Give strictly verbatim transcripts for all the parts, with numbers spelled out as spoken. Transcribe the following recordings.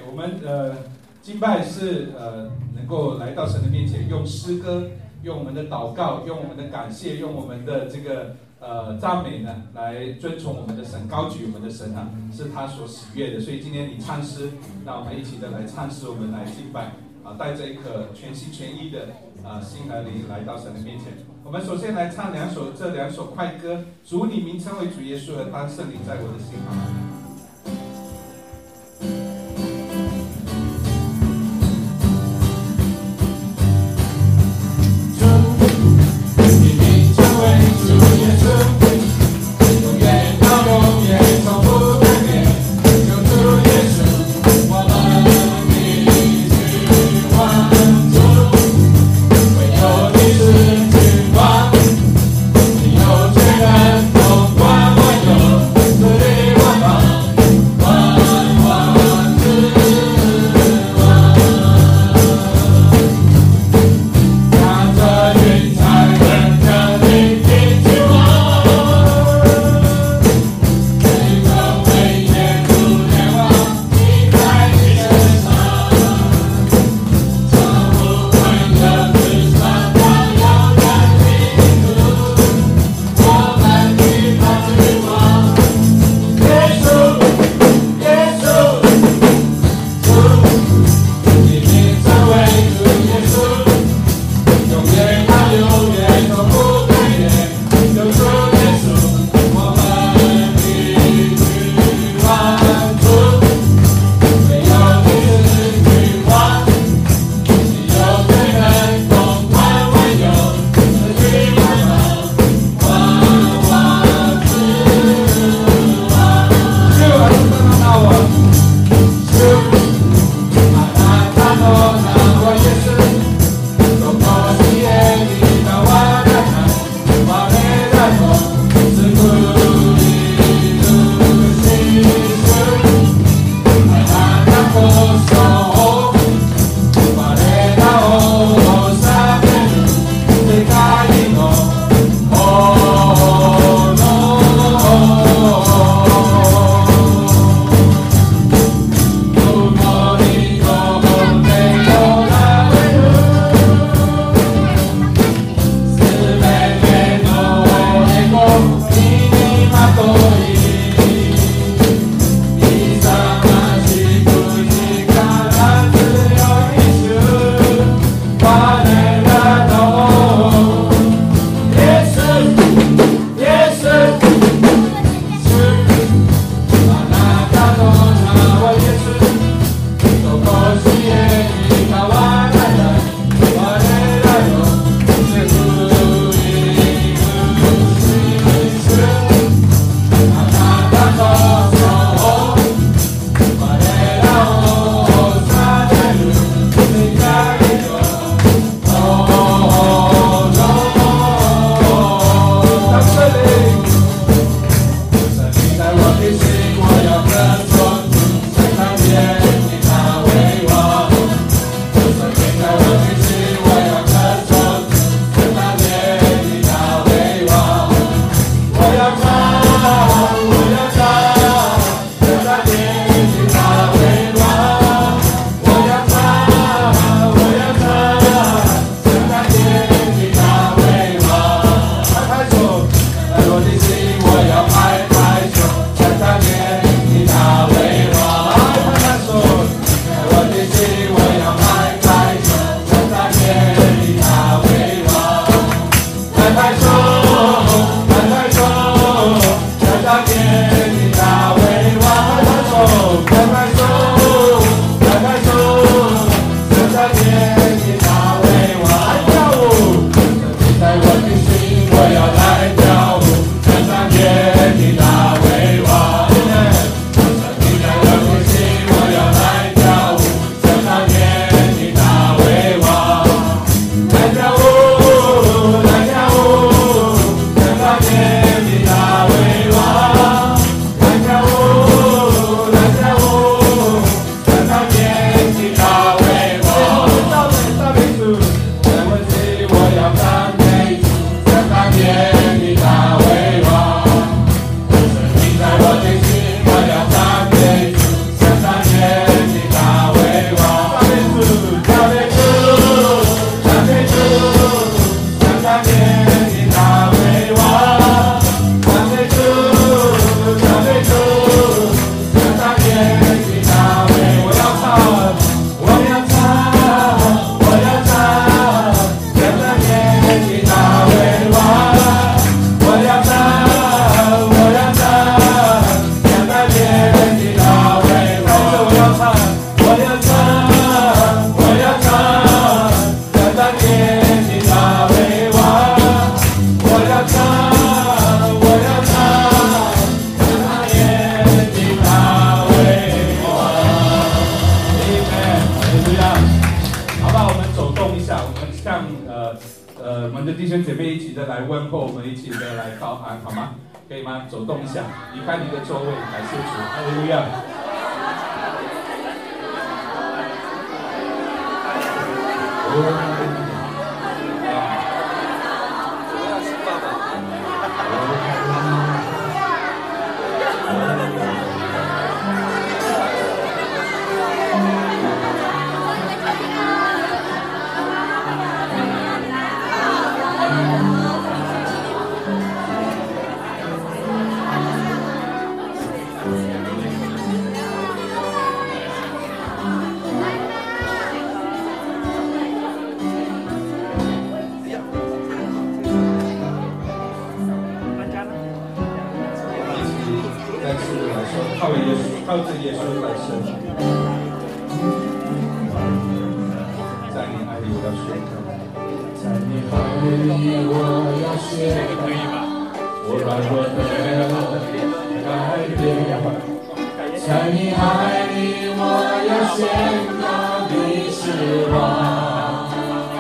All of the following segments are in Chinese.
我们呃敬拜是呃能够来到神的面前，用诗歌，用我们的祷告，用我们的感谢，用我们的这个呃赞美呢，来尊崇我们的神，高举我们的神啊，是他所喜悦的。所以今天你唱诗，让我们一起的来唱诗，我们来敬拜啊，带着一颗全心全意的啊心和灵来到神的面前。我们首先来唱两首这两首快歌，主你名称为主耶稣，和当圣灵在我的心旁。 Bye. 呃，我们的弟兄姐妹一起的来问候，我们一起的来高喊，好吗？可以吗？走动一下，离开你的座位，感谢主，哈利路亚。靠耶稣，靠着耶稣来生。在你爱里我要宣告，在你爱里我要宣告，我软弱的改变。在你爱里我要宣告你是王，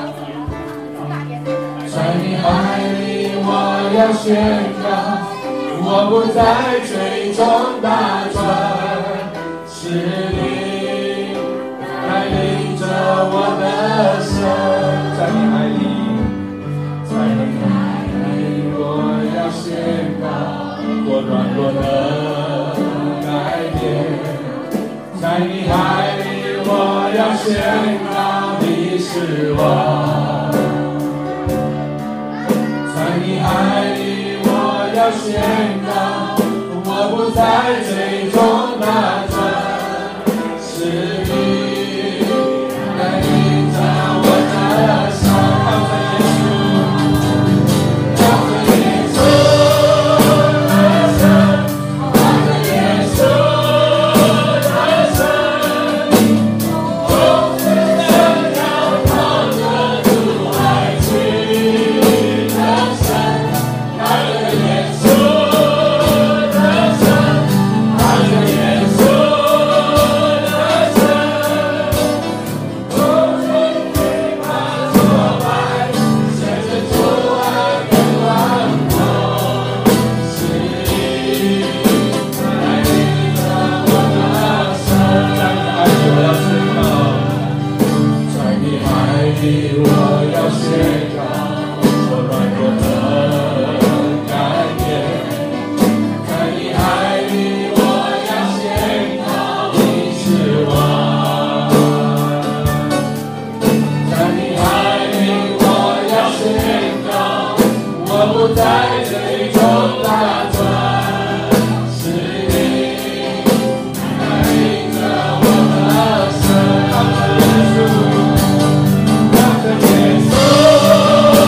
在你爱里我要宣告。我不再追踪打转，是你带领着我的生。在你爱里，在你爱里，我要宣告我软弱的改变。在你爱里，我要宣告你是王。在你爱里。要宣告，我不再追踪打转，是你带领着我的手，靠着耶稣，靠着耶稣的神，靠着耶稣的神，从此生要靠着主爱去的神，靠着耶稣。 Oh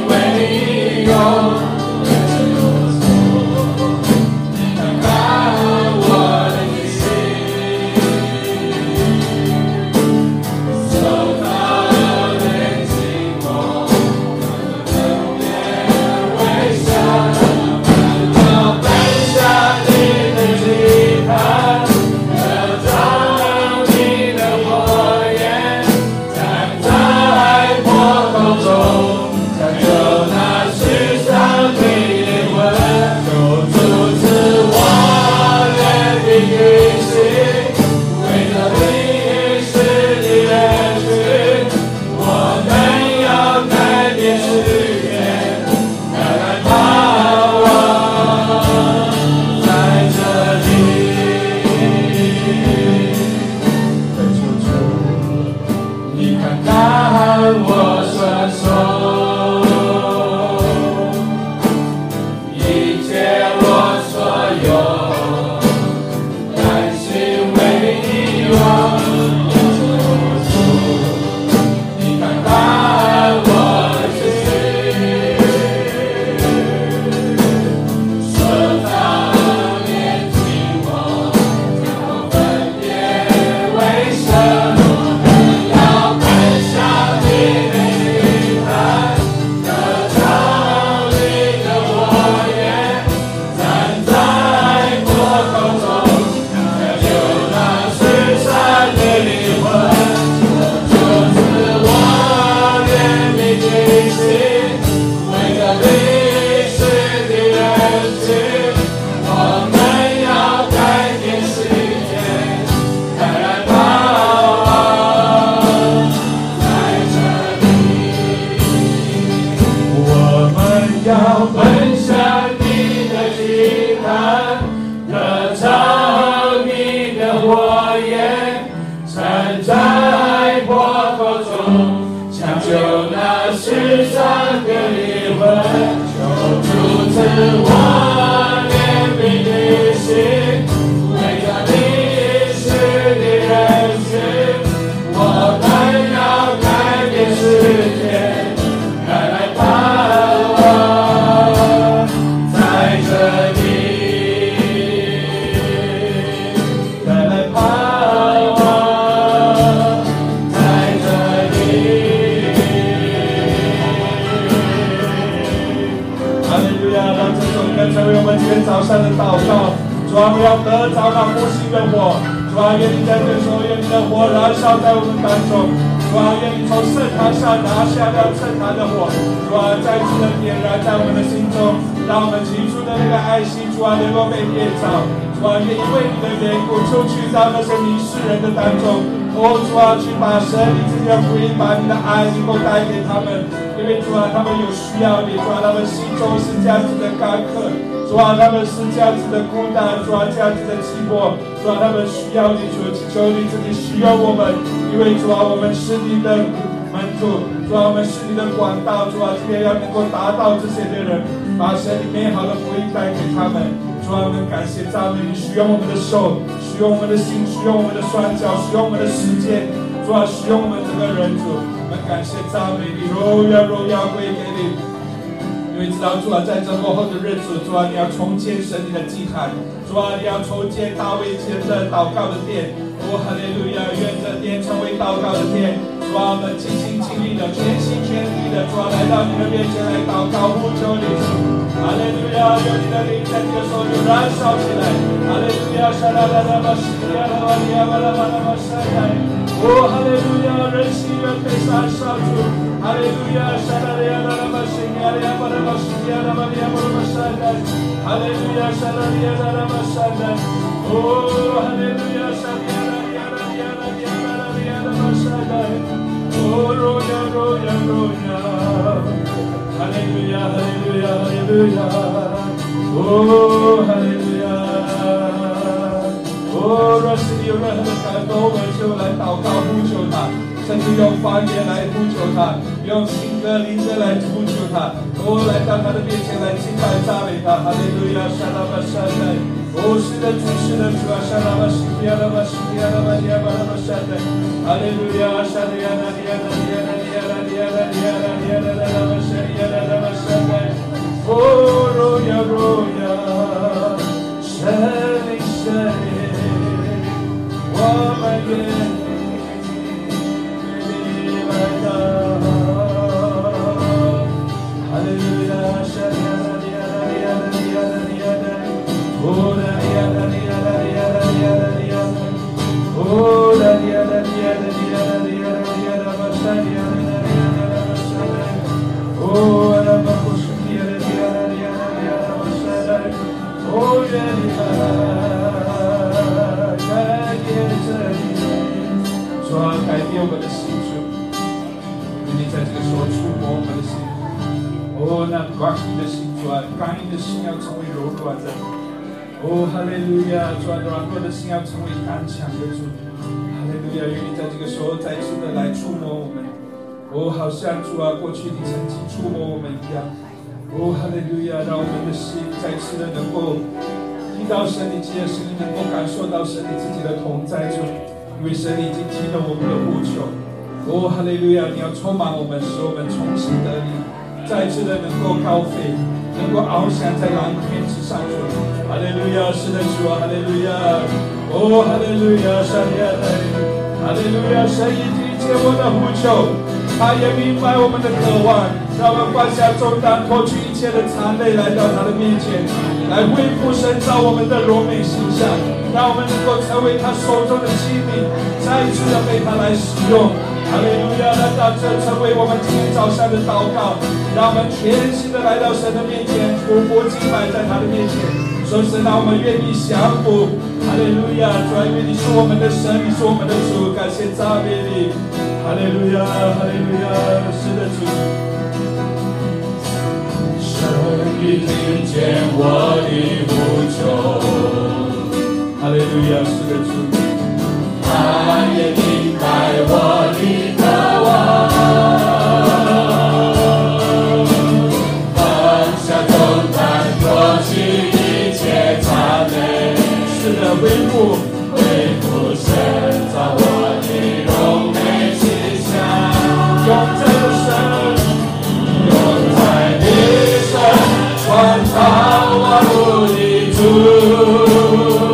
把神你自己的福音，把你的爱能够带给他们，因为主啊，他们有需要你，主啊，他们心中是这样子的干渴，主啊，他们是这样子的孤单，主啊，这样子的寂寞，主啊，他们需要你，主，求你自己使用我们，因为主啊，我们是你的门徒，主啊，我们是你的管道，主啊，今天要能够达到这些的人，把神你美好的福音带给他们。主啊，我们感谢赞美你，使用我们的手，使用我们的心，使用我们的双脚，使用我们的时间。主啊，使用我们整个人主，我们感谢赞美你，荣耀荣耀归给你。因为知道主啊，在这幕后的日子，主啊，你要重建神你的祭坛，主啊，你要重建大卫前的祷告的殿。哦，哈利路亚，愿这殿成为祷告的殿。主啊，我们尽心尽力的，全心全意的，主啊，来到你的面前来祷告呼求你。哈利路亚，有你的灵在这个时候就燃烧起来。哈利路亚，沙拉拉拉巴西亚拉巴利亚巴拉巴拉巴沙来。哦，哈利路亚，人心愿被燃烧出。哈利路亚，沙拉利亚拉拉巴西亚拉巴拉巴西亚拉巴利亚巴拉巴沙来。哈利路亚，沙拉利亚拉拉巴沙来。哦，哈利路亚，沙利亚拉利亚拉利亚拉利亚拉利亚拉巴沙来。哦，荣耀荣耀荣耀。哈利路亚，哈利路亚，哈利路亚。哦，哈利路亚。哦，若是你有任何的感动，我们就来祷告呼求他，甚至用方言来呼求他，用新歌灵歌来呼求他。哦，来到他的面前来敬拜赞美他。哈利路亚，沙拉巴沙来。哦，是的主，是的主啊，沙拉巴西亚拉巴西亚拉巴利亚巴拉巴沙来。哈利路亚，沙利亚拉利亚拉利亚拉利亚拉利亚拉利亚拉利亚拉拉巴沙利亚拉拉巴哦，那刚硬的心主啊，刚硬的心要成为柔软的。哦，哈利路亚！主啊，软弱的心要成为刚强的主。哈利路亚！愿你在这个时候再次的来触摸我们。哦，好像主啊，过去你曾经触摸我们一样。哦，哈利路亚！让我们的心再次的能够听到神你自己的声音，能够感受到神你自己的同在中，因为神已经听了我们的呼求。哦，哈利路亚！你要充满我们，使我们重新得力，再次的能够高飞，能够翱翔在蓝天之上。哈利路亚！是的，主啊，哈利路亚！哦，哈利路亚！上帝啊，哈利路亚！神已听见我的呼求，他也明白我们的渴望，让我们放下重担，脱去一切的残累，来到他的面前，来恢复神造我们的柔美形象，让我们能够成为他手中的器皿，再一次的被他来使用。哈利路亚！让这成为我们今天早上的祷告，让我们全心的来到神的面前，匍匐敬拜在他的面前，说神啊，我们愿意降服。哈利路亚！主啊，因为你是我们的神，你是我们的主，感谢赞美你。哈利路亚！哈利路亚！是的，主。神已听见我的呼求。哈利路亚！是的，主。他也明白我的渴望，放下重担，脱去一切残累。是的，恢复，恢复神造我的荣美形象。永在的神，永在的神，创造万物的主。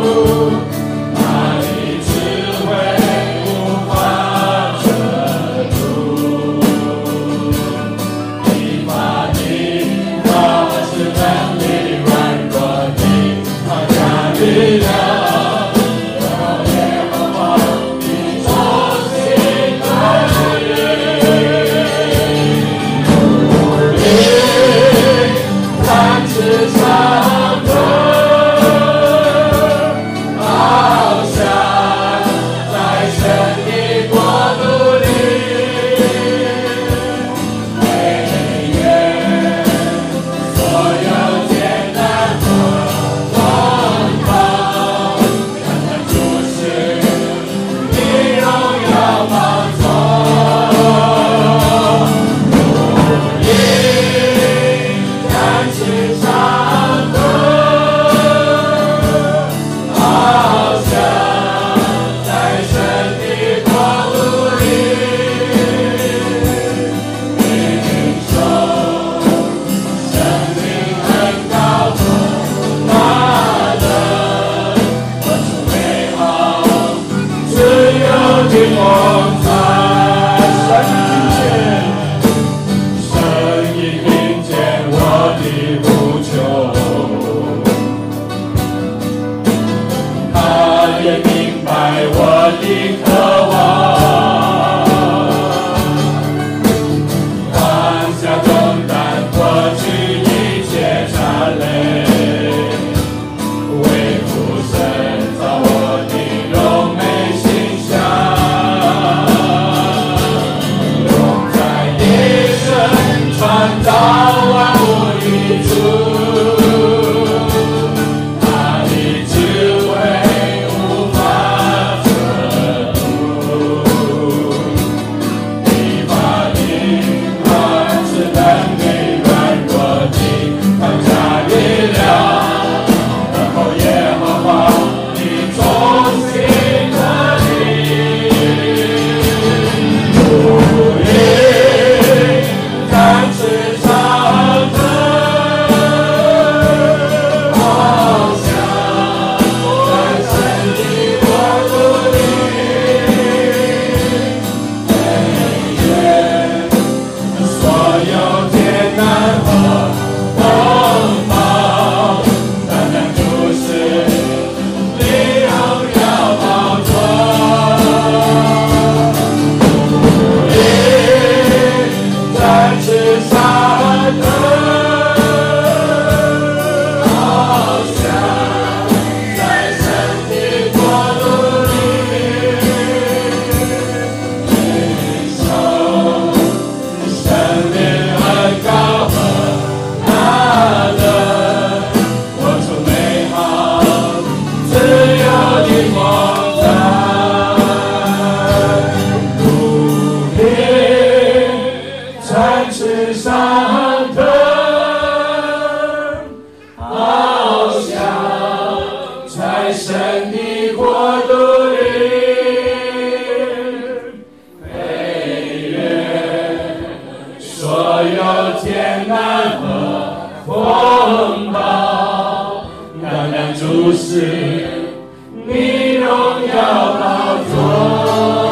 至少艰难和风暴，单单注视你荣耀宝座。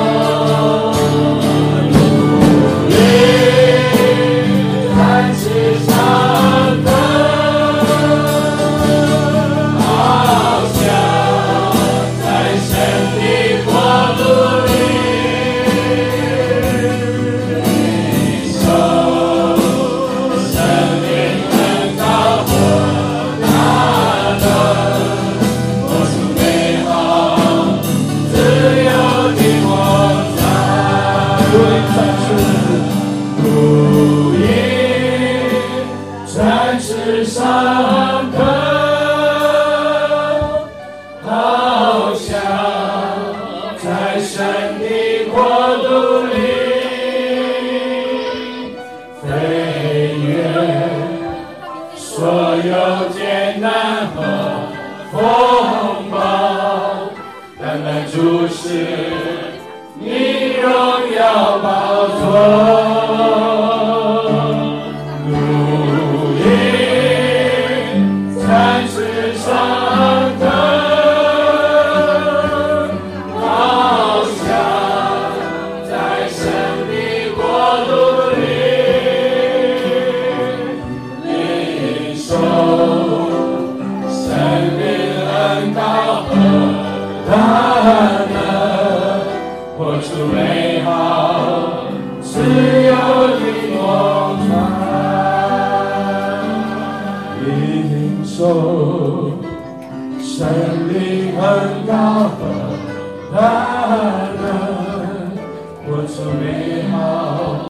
注视你荣耀宝座。生命很高和大。